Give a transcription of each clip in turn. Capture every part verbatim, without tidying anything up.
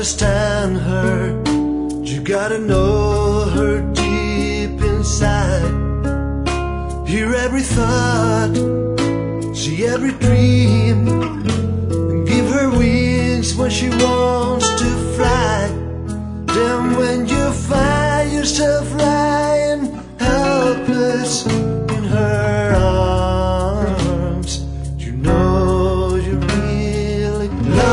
understand her, you gotta know her deep inside. Hear every thought, see every dream, and give her wings when she wants to fly. Then when you find yourself lying helpless in her arms, you know you really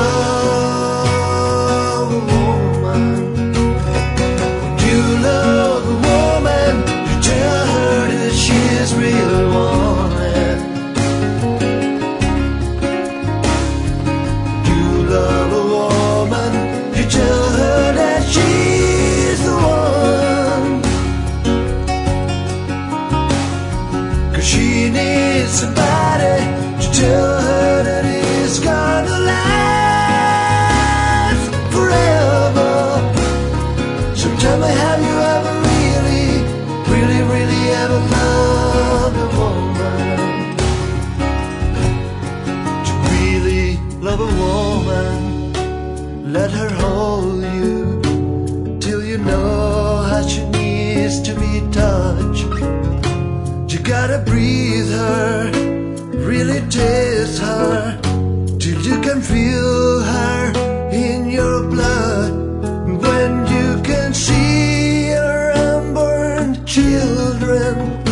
love a woman. When you love a woman, you tell her that she is real wanted. When you love a woman, you tell her that she's the one. 'Cause she needs somebody to tell her that it's gonna last forever. So tell me, have you ever really, really, really ever loved a woman? To really love a woman, let her hold you till you know how she needs to be touched. You gotta breathe her, really taste her, till you can feel her in your blood. When you can see her unborn children